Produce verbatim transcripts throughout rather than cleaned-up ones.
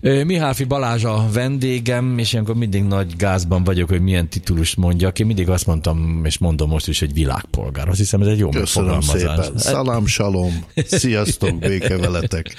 Mihály Balázs a vendégem, és ilyenkor mindig nagy gázban vagyok, hogy milyen titulust mondjak. Én mindig azt mondtam, és mondom most is, hogy világpolgár. Azt hiszem, ez egy jó megfogalmazás. Köszönöm szépen. Szalám, salom. Sziasztok, béke veletek.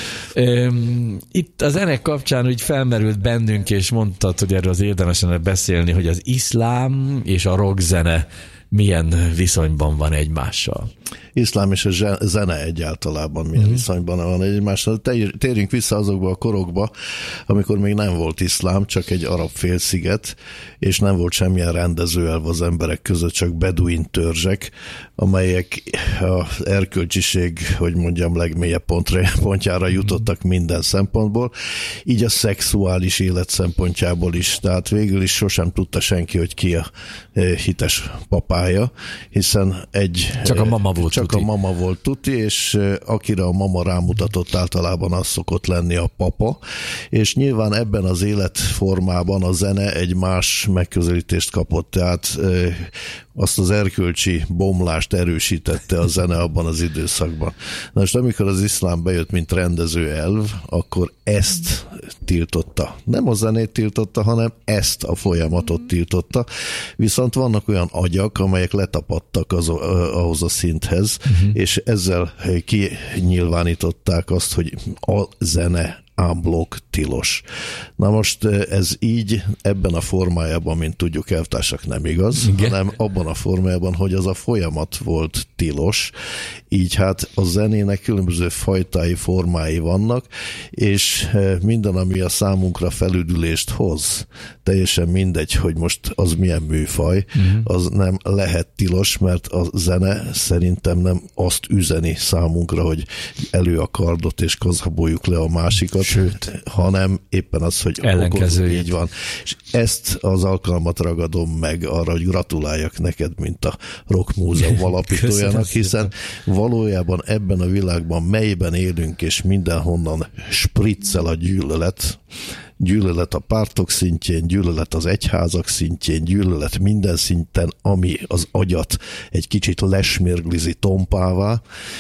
Itt az ennek kapcsán úgy felmerült bennünk, és mondtad, hogy erről az érdemes lenne beszélni, hogy az iszlám és a rockzene milyen viszonyban van egymással. Iszlám és a zene egyáltalában milyen uh-huh. viszonyban van egymással. Térjünk vissza azokba a korokba, amikor még nem volt iszlám, csak egy arab félsziget, és nem volt semmilyen rendezőelv az emberek között, csak beduin törzsek, amelyek az erkölcsiség, hogy mondjam, legmélyebb pontra, pontjára jutottak minden szempontból, így a szexuális élet szempontjából is. Tehát végül is sosem tudta senki, hogy ki a hites papája, hiszen egy... Csak a mama volt Csak tuti. a mama volt tuti, és akire a mama rámutatott, általában az szokott lenni a papa, és nyilván ebben az életformában a zene egy más megközelítést kapott, tehát azt az erkölcsi bomlást erősítette a zene abban az időszakban. Na most amikor az iszlám bejött, mint rendező elv, akkor ezt tiltotta. Nem a zenét tiltotta, hanem ezt a folyamatot tiltotta. Viszont vannak olyan agyak, amelyek letapadtak az, ahhoz a szinthez, uh-huh. és ezzel kinyilvánították azt, hogy a zene unblock tilos. Na most ez így ebben a formájában, mint tudjuk, elvtársak, nem igaz, igen. hanem abban a formájában, hogy az a folyamat volt tilos, így hát a zenének különböző fajtái, formái vannak, és minden, ami a számunkra felüdülést hoz, teljesen mindegy, hogy most az milyen műfaj, uh-huh. az nem lehet tilos, mert a zene szerintem nem azt üzeni számunkra, hogy elő a kardot és kazaboljuk le a másikat, sőt, hanem éppen az, hogy ellenkező így van. És ezt az alkalmat ragadom meg arra, hogy gratuláljak neked, mint a Rock Múzeum alapítójának, hiszen valójában ebben a világban, melyben élünk, és mindenhonnan spriccel a gyűlölet, gyűlölet a pártok szintjén, gyűlölet az egyházak szintjén, gyűlölet minden szinten, ami az agyat egy kicsit lesmérglizi tompává.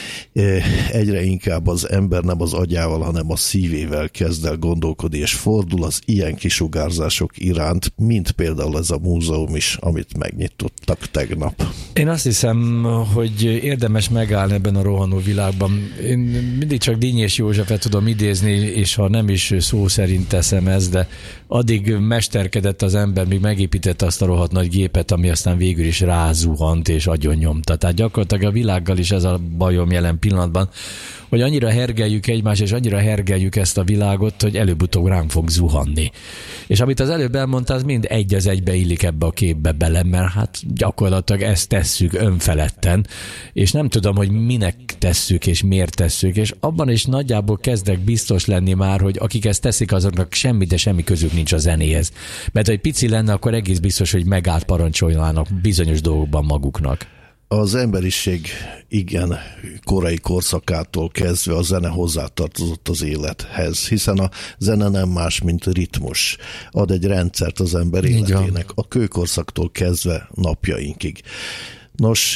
Egyre inkább az ember nem az agyával, hanem a szívével kezd el gondolkodni, és fordul az ilyen kisugárzások iránt, mint például ez a múzeum is, amit megnyitottak tegnap. Én azt hiszem, hogy érdemes megállni ebben a rohanó világban. Én mindig csak Dínyés Józsefet tudom idézni, és ha nem is szó szerint teszem ez, de addig mesterkedett az ember, míg megépítette azt a rohadt nagy gépet, ami aztán végül is rázuhant és agyonnyomta. Tehát gyakorlatilag a világgal is ez a bajom jelen pillanatban, hogy annyira hergeljük egymást, és annyira hergeljük ezt a világot, hogy előbb-utóbb ránk fog zuhanni. És amit az előbb elmondtál, az mind egy az egybe illik ebbe a képbe bele, mert hát gyakorlatilag ezt tesszük önfeledten, és nem tudom, hogy minek tesszük, és miért tesszük, és abban is nagyjából kezdek biztos lenni már, hogy akik ezt teszik, azoknak semmi, de semmi közük nincs a zenéhez. Mert ha egy pici lenne, akkor egész biztos, hogy megállt parancsolnának bizonyos dolgokban maguknak. Az emberiség igen korai korszakától kezdve a zene hozzátartozott az élethez, hiszen a zene nem más, mint ritmus. Ad egy rendszert az ember életének, a kőkorszaktól kezdve napjainkig. Nos,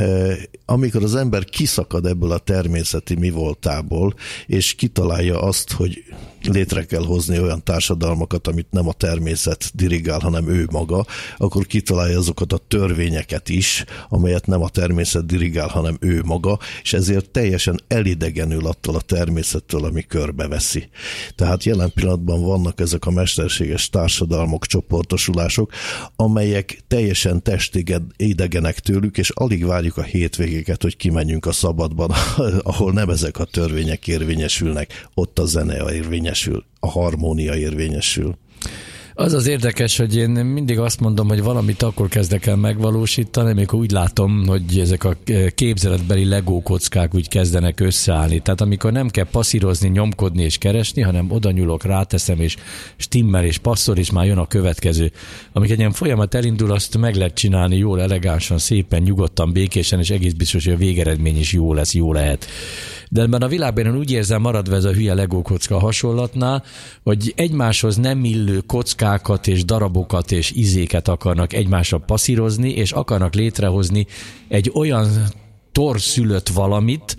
amikor az ember kiszakad ebből a természeti mi voltából, és kitalálja azt, hogy létre kell hozni olyan társadalmakat, amit nem a természet dirigál, hanem ő maga, akkor kitalálja azokat a törvényeket is, amelyet nem a természet dirigál, hanem ő maga, és ezért teljesen elidegenül attól a természettől, ami körbeveszi. Tehát jelen pillanatban vannak ezek a mesterséges társadalmak, csoportosulások, amelyek teljesen testidegenek tőlük, és alig várjuk a hétvégéket, hogy kimenjünk a szabadban, ahol nem ezek a törvények érvényesülnek, ott a zene érvényesül, a harmónia érvényesül. Az az érdekes, hogy én mindig azt mondom, hogy valamit akkor kezdek el megvalósítani, amikor úgy látom, hogy ezek a képzeletbeli legó kockák úgy kezdenek összeállni. Tehát amikor nem kell passzírozni, nyomkodni és keresni, hanem oda nyúlok, ráteszem, és stimmel, és passzol, és már jön a következő. Amikor egy ilyen folyamat elindul, azt meg lehet csinálni jól, elegánsan, szépen, nyugodtan, békésen, és egész biztos, hogy a végeredmény is jó lesz, jó lehet. De ebben a világban én úgy érzem, maradva ez a hülye legó kocka hasonlatnál, hogy egymáshoz nem illő kockákat és darabokat és izéket akarnak egymásra passzírozni, és akarnak létrehozni egy olyan torszülött valamit,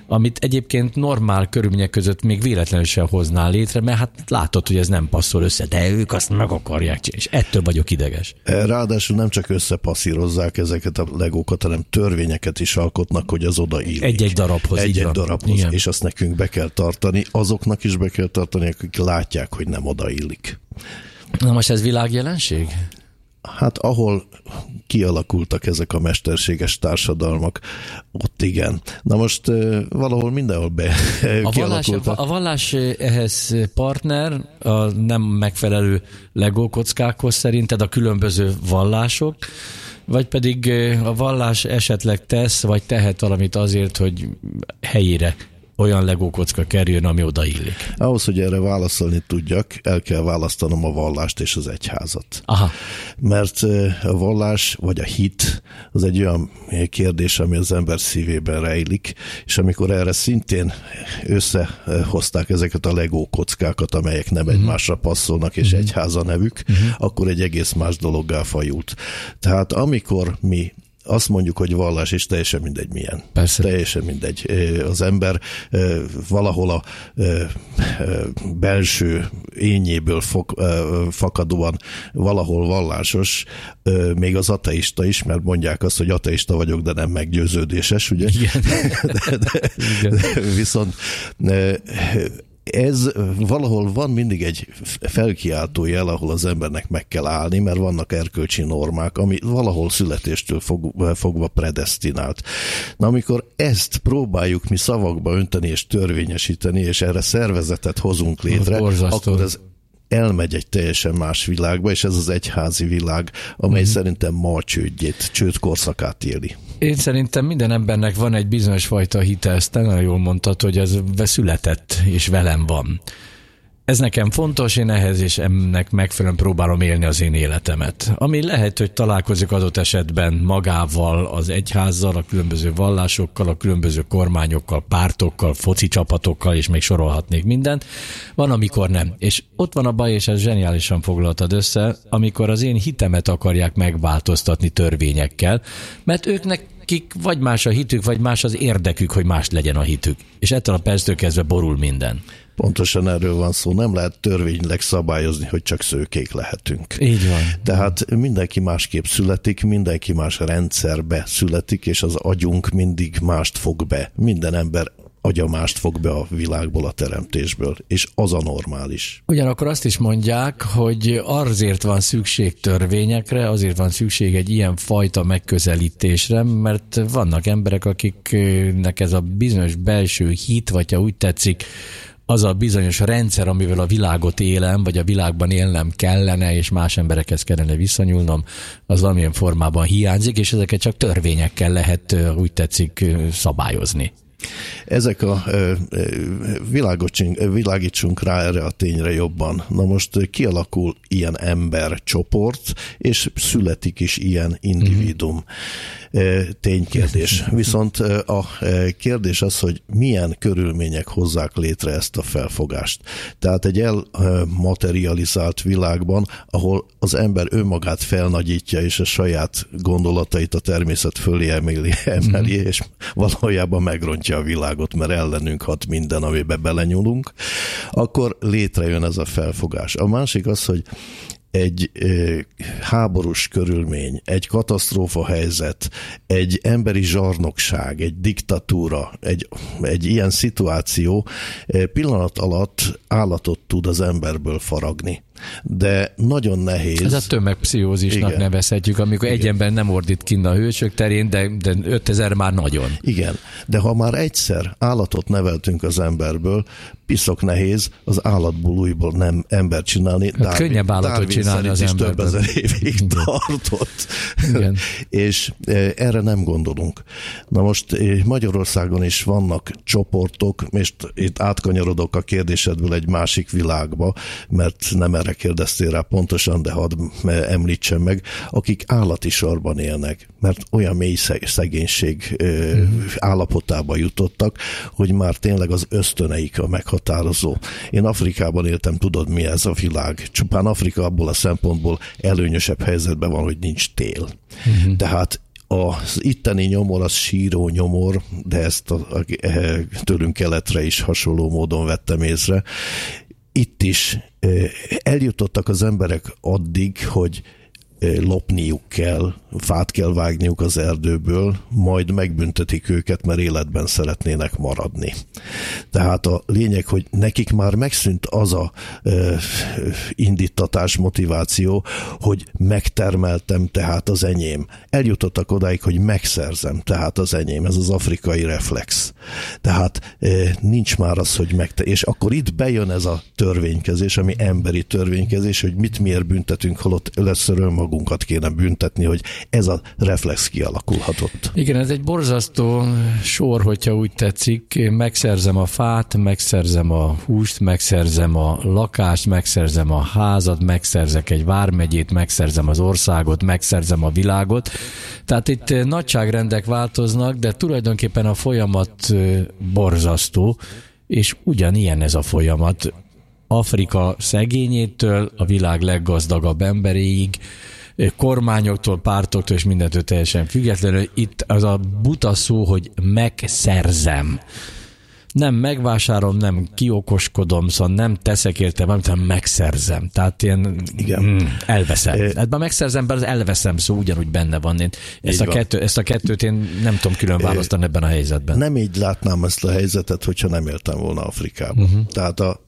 amit egyébként normál körülmények között még véletlenül sem hoznál létre, mert hát látod, hogy ez nem passzol össze, de ők azt meg akarják csinálni, és ettől vagyok ideges. Ráadásul nem csak összepasszírozzák ezeket a legókat, hanem törvényeket is alkotnak, hogy az odaillik. Egy-egy darabhoz. Egy-egy darabhoz, igen. És azt nekünk be kell tartani, azoknak is be kell tartani, akik látják, hogy nem odaillik. Na most ez világjelenség? Hát ahol kialakultak ezek a mesterséges társadalmak, ott igen. Na most valahol mindenhol be a kialakultak. Vallás, a vallás ehhez partner, a nem megfelelő Lego kockákhoz szerinted a különböző vallások, vagy pedig a vallás esetleg tesz, vagy tehet valamit azért, hogy helyére olyan legókocka kerüljön, ami odaillik. Ahhoz, hogy erre válaszolni tudjak, el kell választanom a vallást és az egyházat. Aha. Mert a vallás vagy a hit az egy olyan kérdés, ami az ember szívében rejlik, és amikor erre szintén összehozták ezeket a legókockákat, amelyek nem uh-huh. egymásra passzolnak, és uh-huh. egyháza nevük, uh-huh. akkor egy egész más dologgá fajult. Tehát amikor mi azt mondjuk, hogy vallás, és teljesen mindegy milyen. Persze. Teljesen mindegy. Az ember valahol a belső ényéből fakadóan valahol vallásos, még az ateista is, mert mondják azt, hogy ateista vagyok, de nem meggyőződéses, ugye? Igen. de, de, Igen. De, viszont ez valahol van mindig egy felkiáltó jel, ahol az embernek meg kell állni, mert vannak erkölcsi normák, ami valahol születéstől fog, fogva predesztinált. Na, amikor ezt próbáljuk mi szavakba önteni és törvényesíteni, és erre szervezetet hozunk létre, akkor ez elmegy egy teljesen más világba, és ez az egyházi világ, amely uh-huh. szerintem ma a csődjét, csődkorszakát éli. Én szerintem minden embernek van egy bizonyos fajta hite, ezt nagyon jól mondtad, hogy ez született, és velem van. Ez nekem fontos, én ehhez és ennek megfelelően próbálom élni az én életemet. Ami lehet, hogy találkozik adott esetben magával, az egyházzal, a különböző vallásokkal, a különböző kormányokkal, pártokkal, foci csapatokkal, és még sorolhatnék mindent. Van, amikor nem. És ott van a baj, és ez zseniálisan foglaltad össze, amikor az én hitemet akarják megváltoztatni törvényekkel, mert őknek kik vagy más a hitük, vagy más az érdekük, hogy más legyen a hitük. És ettől a perctől kezdve borul minden. Pontosan erről van szó. Nem lehet törvényileg szabályozni, hogy csak szőkék lehetünk. Így van. Tehát mindenki másképp születik, mindenki más rendszerbe születik, és az agyunk mindig mást fog be. Minden ember agya mást fog be a világból, a teremtésből, és az a normális. Ugyanakkor azt is mondják, hogy azért van szükség törvényekre, azért van szükség egy ilyen fajta megközelítésre, mert vannak emberek, akiknek ez a bizonyos belső hit, vagy ha úgy tetszik, az a bizonyos rendszer, amivel a világot élem, vagy a világban élnem kellene, és más emberekhez kellene visszanyúlnom, az valamilyen formában hiányzik, és ezeket csak törvényekkel lehet, úgy tetszik, szabályozni. Ezek a világítsunk rá erre a tényre jobban. Na most kialakul ilyen embercsoport, és születik is ilyen individuum. Ténykérdés. Viszont a kérdés az, hogy milyen körülmények hozzák létre ezt a felfogást. Tehát egy elmaterializált világban, ahol az ember önmagát felnagyítja, és a saját gondolatait a természet fölé emeli, emeli mm. és valójában megrontja a világot, mert ellenünk hat minden, amibe belenyúlunk, akkor létrejön ez a felfogás. A másik az, hogy egy ö, háborús körülmény, egy katasztrófa helyzet, egy emberi zsarnokság, egy diktatúra, egy, egy ilyen szituáció pillanat alatt állatot tud az emberből faragni. De nagyon nehéz. Ez a tömegpszichózisnak igen. nevezhetjük, amikor igen. egy ember nem ordít kinn a hősök terén, de, de ötezer már nagyon. Igen, de ha már egyszer állatot neveltünk az emberből, piszok nehéz az állatból újból nem ember csinálni. Hát könnyebb állatot Darwin csinálni az emberből. Több ezer évig igen. tartott. Igen. És erre nem gondolunk. Na most Magyarországon is vannak csoportok, és itt átkanyarodok a kérdésedből egy másik világba, mert nem erre kérdeztél rá pontosan, de hadd említsem meg, akik állati sorban élnek, mert olyan mély szegénység mm. állapotába jutottak, hogy már tényleg az ösztöneik a meghatározó. Én Afrikában éltem, tudod mi ez a világ. Csupán Afrika abból a szempontból előnyösebb helyzetben van, hogy nincs tél. Mm. Tehát az itteni nyomor az síró nyomor, de ezt a, a, tőlünk keletre is hasonló módon vettem észre. Itt is eljutottak az emberek addig, hogy lopniuk kell, fát kell vágniuk az erdőből, majd megbüntetik őket, mert életben szeretnének maradni. Tehát a lényeg, hogy nekik már megszűnt az a ö, indítatás, motiváció, hogy megtermeltem, tehát az enyém. Eljutottak odáig, hogy megszerzem, tehát az enyém. Ez az afrikai reflex. Tehát ö, nincs már az, hogy megte... És akkor itt bejön ez a törvénykezés, ami emberi törvénykezés, hogy mit miért büntetünk, holott először önmagunkat kéne büntetni, hogy ez a reflex kialakulhatott. Igen, ez egy borzasztó sor, hogyha úgy tetszik. Megszerzem a fát, megszerzem a húst, megszerzem a lakást, megszerzem a házat, megszerzek egy vármegyét, megszerzem az országot, megszerzem a világot. Tehát itt nagyságrendek változnak, de tulajdonképpen a folyamat borzasztó, és ugyanilyen ez a folyamat. Afrika szegényétől a világ leggazdagabb emberéig, kormányoktól, pártoktól és mindentől teljesen függetlenül. Itt az a buta szó, hogy megszerzem. Nem megvásárolom, nem kiokoskodom, szóval nem teszek érte valamit, hanem megszerzem. Tehát ilyen mm, elveszem. E... Ebben megszerzem, bár az elveszem szó ugyanúgy benne van. Én ezt, a kettő, ezt a kettőt én nem tudom külön választani e... ebben a helyzetben. Nem így látnám ezt a helyzetet, hogyha nem éltem volna Afrikában. Uh-huh. Tehát a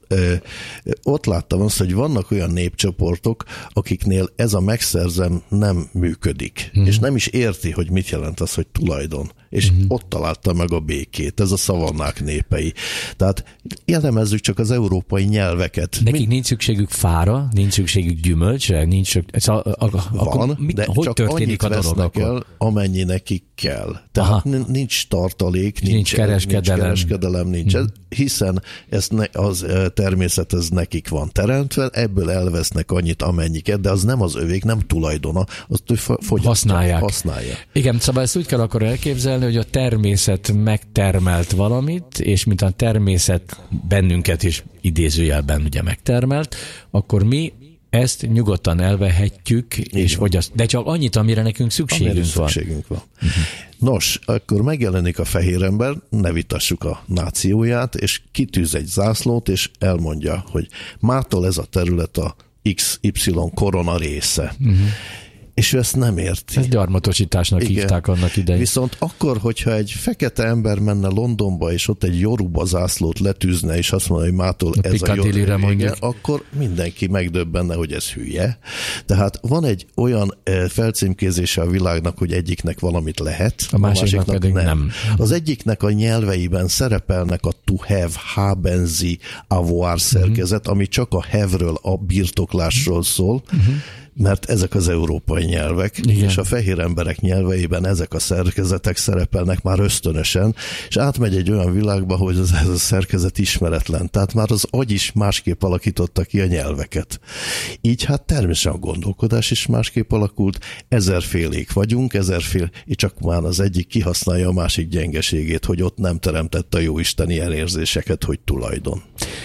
ott láttam azt, hogy vannak olyan népcsoportok, akiknél ez a megszerzem nem működik, mm. és nem is érti, hogy mit jelent az, hogy tulajdon. És mm. ott találta meg a békét, ez a szavannák népei. Tehát elemezzük csak az európai nyelveket. Nekik Mi... nincs szükségük fára, nincs szükségük gyümölcsre, nincs szükségük... A, a, a, Van, mit, de hogy csak történik annyit a dolog vesznek el, amennyi nekik kell. Tehát Aha. nincs tartalék, nincs, nincs kereskedelem, nincs, kereskedelem, nincs mm. hiszen ez ne, az természet ez nekik van teremtve, ebből elvesznek annyit, amennyiket, de az nem az övék, nem tulajdona, azt használják. használják. Igen, szóval ezt úgy kell akkor elképzelni, hogy a természet megtermelt valamit, és mint a természet bennünket is idézőjelben ugye megtermelt, akkor mi ezt nyugodtan elvehetjük, és fogyaszt... de csak annyit, amire nekünk szükségünk amire van. Szükségünk van. Uh-huh. Nos, akkor megjelenik a fehér ember, ne vitassuk a nációját, és kitűz egy zászlót, és elmondja, hogy mától ez a terület a iksz ipszilon korona része. Uh-huh. És ő ezt nem érti. Ezt gyarmatosításnak Igen. hívták annak idején. Viszont akkor, hogyha egy fekete ember menne Londonba, és ott egy Yoruba zászlót letűzne, és azt mondja, hogy mától a ez a Yoruba, akkor mindenki megdöbbenne, hogy ez hülye. Tehát van egy olyan felcímkézése a világnak, hogy egyiknek valamit lehet, a, a másiknak, másiknak pedig nem. nem. Az egyiknek a nyelveiben szerepelnek a to have, haben sie, avoir szerkezet, uh-huh. ami csak a have-ről, a birtoklásról szól, uh-huh. mert ezek az európai nyelvek, Igen. és a fehér emberek nyelveiben ezek a szerkezetek szerepelnek már ösztönösen, és átmegy egy olyan világba, hogy ez, ez a szerkezet ismeretlen. Tehát már az agy is másképp alakította ki a nyelveket. Így hát természetesen a gondolkodás is másképp alakult, ezerfélék vagyunk, ezerfél, és csak már az egyik kihasználja a másik gyengeségét, hogy ott nem teremtett a jóisten ilyen érzéseket, hogy tulajdon.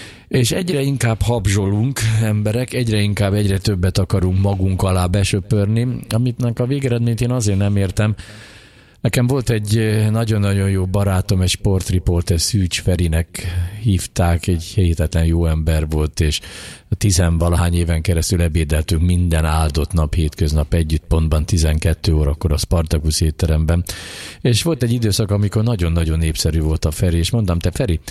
És egyre inkább habzsolunk emberek, egyre inkább egyre többet akarunk magunk alá besöpörni, amitnek a végeredményt én azért nem értem. Nekem volt egy nagyon-nagyon jó barátom, egy sportriporter, Szűcs Ferinek hívták, egy hihetetlen jó ember volt, és tizenvalahány éven keresztül ebédeltünk minden áldott nap, hétköznap együtt, pontban tizenkét órakor a Spartacus étteremben. És volt egy időszak, amikor nagyon-nagyon népszerű volt a Feri, és mondtam, te Feri,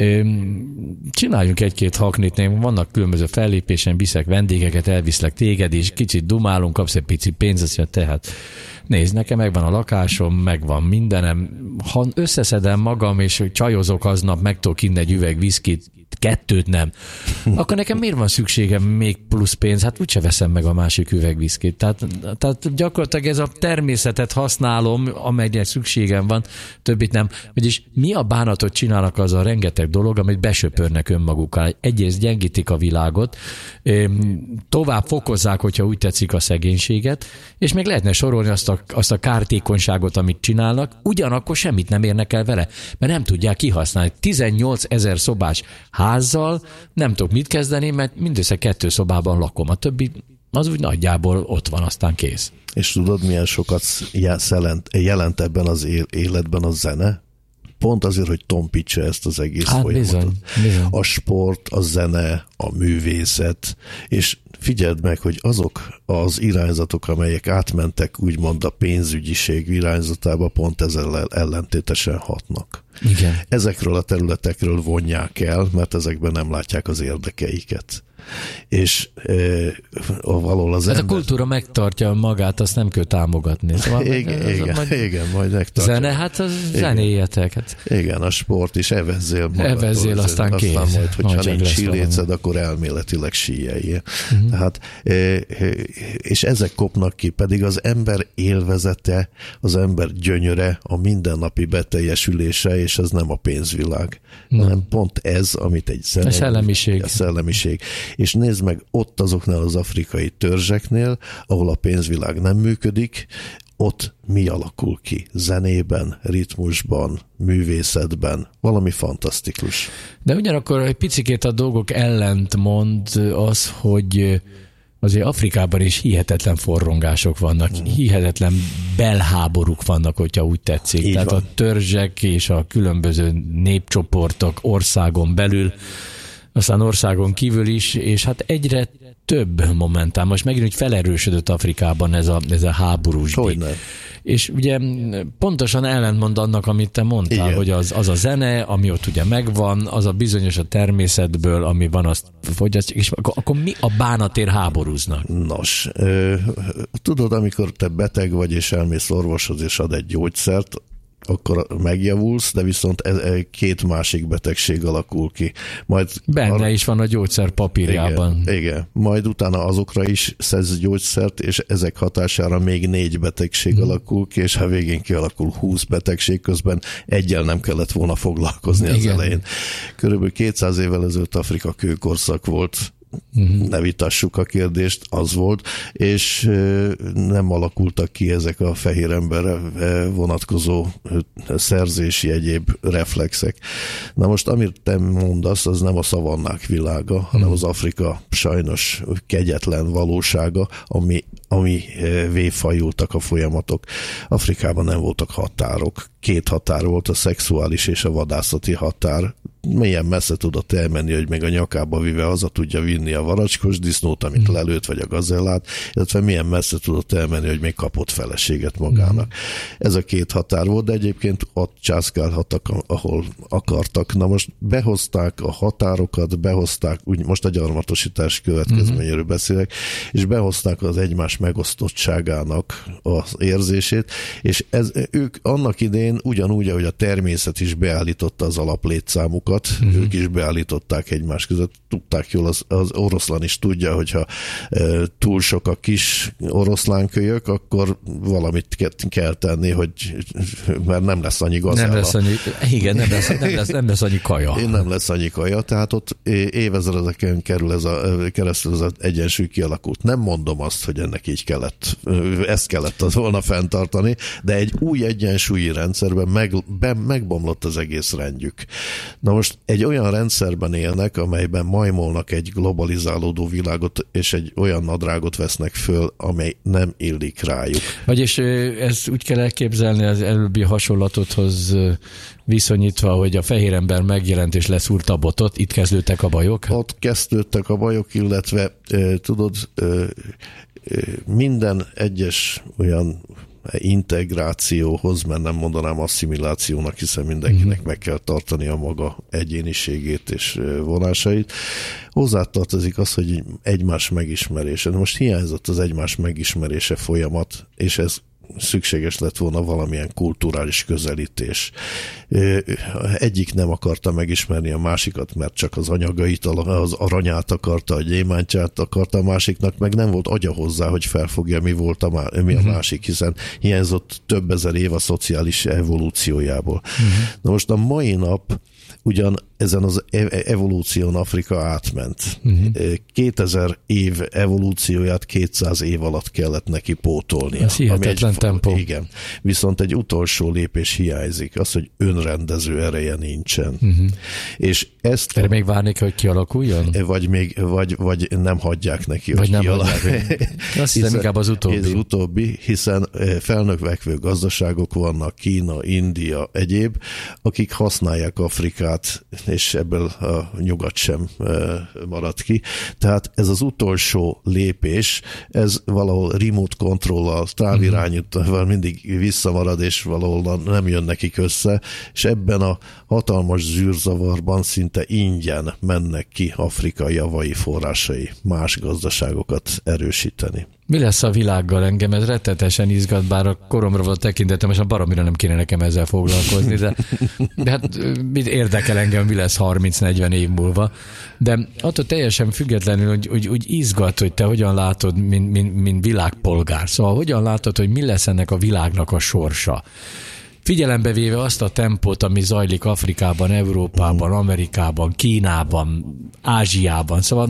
csináljunk egy-két haknit, vannak különböző fellépésen, viszek vendégeket, elviszlek téged, és kicsit dumálunk, kapsz egy pici pénzt, tehát nézd, nekem megvan a lakásom, megvan mindenem. Ha összeszedem magam, és csajozok aznap, meg tudok inni egy üveg viszkit, kettőt nem, akkor nekem miért van szükségem még plusz pénz? Hát úgyse veszem meg a másik üveg viszkit. Tehát, tehát gyakorlatilag ez a természetet használom, amelynek szükségem van, többit nem. Vagyis mi a bánatot csinálnak az a rengeteg dolog, amit besöpörnek önmagukkal. Egyrészt gyengítik a világot, tovább fokozzák, hogyha úgy tetszik, a szegénységet, és még lehetne sorolni azt a, azt a kártékonyságot, amit csinálnak, ugyanakkor semmit nem érnek el vele, mert nem tudják kihasználni. tizennyolc ezer szobás házzal nem tudok mit kezdeni, mert mindössze kettő szobában lakom. A többi az úgy nagyjából ott van, aztán kész. És tudod, milyen sokat jelent, jelent ebben az életben a zene? Pont azért, hogy tompítsa ezt az egész hát folyamatot. Bizony, bizony. A sport, a zene, a művészet, és figyeld meg, hogy azok az irányzatok, amelyek átmentek úgymond a pénzügyiség irányzatába, pont ezzel ellentétesen hatnak. Igen. Ezekről a területekről vonják el, mert ezekben nem látják az érdekeiket. És e, valahol az hát ember... a kultúra megtartja magát, azt nem kell támogatni. Szóval igen, az, igen, majd... igen, majd megtartja. Zene, hát az zenéjetek. Hát. Igen, a sport is, evezzél magadtól. Evezzél, aztán kész. Aztán majd, hogyha Nagy nincs síléced, akkor elméletileg síjeljél. Uh-huh. Tehát, és ezek kopnak ki, pedig az ember élvezete, az ember gyönyöre, a mindennapi beteljesülése, és ez nem a pénzvilág. Nem. Hanem pont ez, amit egy zene... A szellemiség. A szellemiség. És nézd meg, ott azoknál az afrikai törzseknél, ahol a pénzvilág nem működik, ott mi alakul ki? Zenében, ritmusban, művészetben, valami fantasztikus. De ugyanakkor egy picikét a dolgok ellent mond az, hogy azért Afrikában is hihetetlen forrongások vannak, hmm. hihetetlen belháborúk vannak, hogyha úgy tetszik. Így Tehát van. A törzsek és a különböző népcsoportok országon belül, aztán országon kívül is, és hát egyre több momentán. Most megint, hogy felerősödött Afrikában ez a, ez a háborús. Hogyne. És ugye pontosan ellentmond annak, amit te mondtál, igen. hogy az, az a zene, ami ott ugye megvan, az a bizonyos a természetből, ami van, azt fogyasztjuk, és akkor, akkor mi a bánatért háborúznak? Nos, ö, tudod, amikor te beteg vagy, és elmész orvoshoz, és ad egy gyógyszert, akkor megjavulsz, de viszont két másik betegség alakul ki. Majd Benne ar- is van a gyógyszer papírjában. Igen, igen. Majd utána azokra is szedsz gyógyszert, és ezek hatására még négy betegség hmm. alakul ki, és ha végén kialakul húsz betegség, közben egyel nem kellett volna foglalkozni igen. az elején. Körülbelül kétszáz évvel ezelőtt Afrika kőkorszak volt, Uh-huh. ne vitassuk a kérdést, az volt, és nem alakultak ki ezek a fehér emberre vonatkozó szerzési egyéb reflexek. Na most, amit te mondasz, az nem a szavannák világa, uh-huh. hanem az Afrika sajnos kegyetlen valósága, ami, ami véfajultak a folyamatok. Afrikában nem voltak határok. Két határ volt, a szexuális és a vadászati határ. Milyen messze tudott elmenni, hogy meg a nyakába vive haza tudja vinni a varacskos disznót, amit mm. lelőtt, vagy a gazellát, illetve milyen messze tudott elmenni, hogy még kapott feleséget magának. Mm. Ez a két határ volt, de egyébként ott császkálhattak, ahol akartak. Na most behozták a határokat, behozták, úgy most a gyarmatosítás következményéről mm. beszélek, és behozták az egymás megosztottságának az érzését, és ez, ők annak idején ugyanúgy, ahogy a természet is beállította az alaplétszámukat, uh-huh. ők is beállították egymás között. Tudták jól, az, az oroszlán is tudja, hogyha e, túl sok a kis oroszlánkölyök, akkor valamit ke- kell tenni, hogy mert nem lesz annyi gazella. Nem lesz annyi, igen, nem lesz, nem lesz, nem lesz annyi kaja. Nem lesz annyi kaja, tehát ott évezredeken kerül ez a, keresztül ez az egyensúly kialakult. Nem mondom azt, hogy ennek így kellett, ezt kellett az volna fenntartani, de egy új egyensúlyi rendszerben meg, be, megbomlott az egész rendjük. Na most egy olyan rendszerben élnek, amelyben majmolnak egy globalizálódó világot, és egy olyan nadrágot vesznek föl, amely nem illik rájuk. Vagyis ezt úgy kell elképzelni az előbbi hasonlatodhoz viszonyítva, hogy a fehér ember megjelent és leszúrta a botot, itt kezdődtek a bajok? Ott kezdődtek a bajok, illetve tudod, minden egyes olyan integrációhoz, mert nem mondanám asszimilációnak, hiszen mindenkinek uh-huh. meg kell tartani a maga egyéniségét és vonásait. Hozzátartozik az, hogy egymás megismerése. De most hiányzott az egymás megismerése folyamat, és ez szükséges lett volna valamilyen kulturális közelítés. Egyik nem akarta megismerni a másikat, mert csak az anyagait, az aranyát akarta, a gyémántját akarta, a másiknak meg nem volt agya hozzá, hogy felfogja, mi volt a, má- mi a uh-huh. másik, hiszen hiányzott több ezer év a szociális evolúciójából. Uh-huh. Na most a mai nap ugyan ezen az evolúción Afrika átment. Uh-huh. kétezer év evolúcióját kétszáz év alatt kellett neki pótolnia. Ez hihetetlen tempó. Igen. Viszont egy utolsó lépés hiányzik, az, hogy önrendező ereje nincsen. Uh-huh. És ezt... Erre még várnék, hogy kialakuljon? Vagy, még, vagy, vagy nem hagyják neki, vagy hogy nem kialakuljon. Azt hiszem inkább az utóbbi. Az utóbbi, hiszen felnövekvő gazdaságok vannak, Kína, India, egyéb, akik használják Afrikát, és ebből a nyugat sem marad ki. Tehát ez az utolsó lépés, ez valahol remote control-al, távirányítóval mindig visszamarad, és valahol nem jön nekik össze, és ebben a hatalmas zűrzavarban szinte ingyen mennek ki Afrika javai forrásai más gazdaságokat erősíteni. Mi lesz a világgal? Engem ez rettetesen izgat, bár a koromra volt tekintetem, és a baromira nem kéne nekem ezzel foglalkozni, de, de hát mit érdekel engem, mi lesz harminc-negyven év múlva. De attól teljesen függetlenül, hogy, hogy úgy izgat, hogy te hogyan látod, mint, mint, mint világpolgár. Szóval hogyan látod, hogy mi lesz ennek a világnak a sorsa? Figyelembe véve azt a tempót, ami zajlik Afrikában, Európában, Amerikában, Kínában, Ázsiában, szóval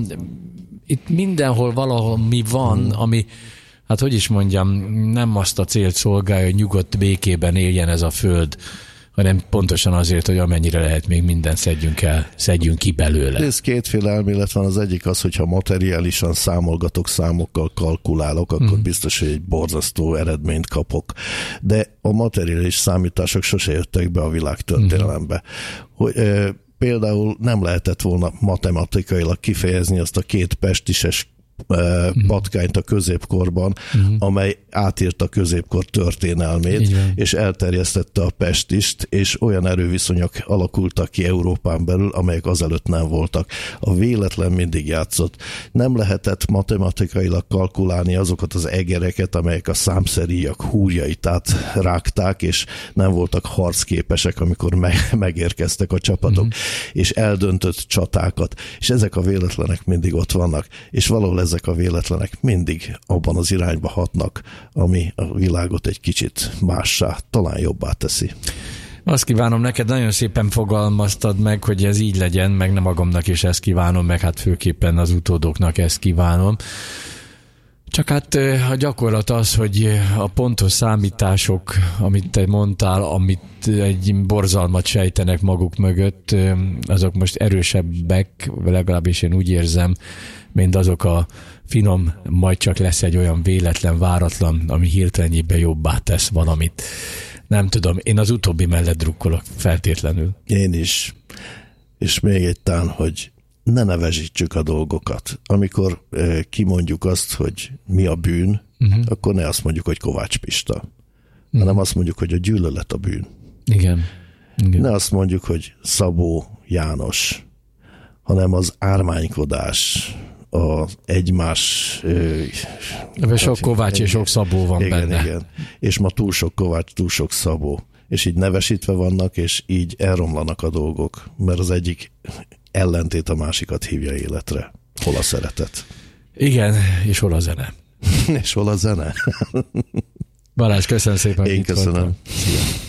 itt mindenhol valahol mi van, ami, hát hogy is mondjam, nem azt a célt szolgálja, hogy nyugodt békében éljen ez a föld, hanem pontosan azért, hogy amennyire lehet még mindent szedjünk el, szedjünk ki belőle. Ez kétféle elmélet van. Az egyik az, hogyha materiálisan számolgatok, számokkal kalkulálok, akkor mm. biztos, hogy egy borzasztó eredményt kapok. De a materiális számítások sose jöttek be a világ történelembe. Mm. Hogy, e, például nem lehetett volna matematikailag kifejezni azt a két pestises uh, patkányt a középkorban, uh-huh. amely átírta a középkor történelmét, és elterjesztette a pestist, és olyan erőviszonyok alakultak ki Európán belül, amelyek azelőtt nem voltak. A véletlen mindig játszott. Nem lehetett matematikailag kalkulálni azokat az egereket, amelyek a számszeríjak húrjait átrágták, és nem voltak harcképesek, amikor me- megérkeztek a csapatok, uh-huh. és eldöntött csatákat. És ezek a véletlenek mindig ott vannak, és valahol ezek a véletlenek mindig abban az irányba hatnak, ami a világot egy kicsit mássá, talán jobbá teszi. Azt kívánom neked, nagyon szépen fogalmaztad meg, hogy ez így legyen, meg nem magamnak is ezt kívánom, meg hát főképpen az utódoknak ezt kívánom. Csak hát a gyakorlat az, hogy a pontos számítások, amit te mondtál, amit egy borzalmat sejtenek maguk mögött, azok most erősebbek, legalábbis én úgy érzem, mint azok a finom, majd csak lesz egy olyan véletlen, váratlan, ami hirtelenjében jobbá tesz valamit. Nem tudom, én az utóbbi mellett drukkolok feltétlenül. Én is. És még egy tán, hogy ne nevezítsük a dolgokat. Amikor eh, kimondjuk azt, hogy mi a bűn, uh-huh. akkor ne azt mondjuk, hogy Kovács Pista, uh-huh. hanem azt mondjuk, hogy a gyűlölet a bűn. Igen. Igen. Ne azt mondjuk, hogy Szabó János, hanem az ármánykodás, az egymás... Ö, sok Kovács és sok Szabó van igen, benne. Igen. És ma túl sok Kovács, túl sok Szabó. És így nevesítve vannak, és így elromlanak a dolgok, mert az egyik ellentét a másikat hívja életre. Hol a szeretet? Igen, és hol a zene? És hol a zene? Balázs, köszönöm szépen. Én köszönöm. Szia.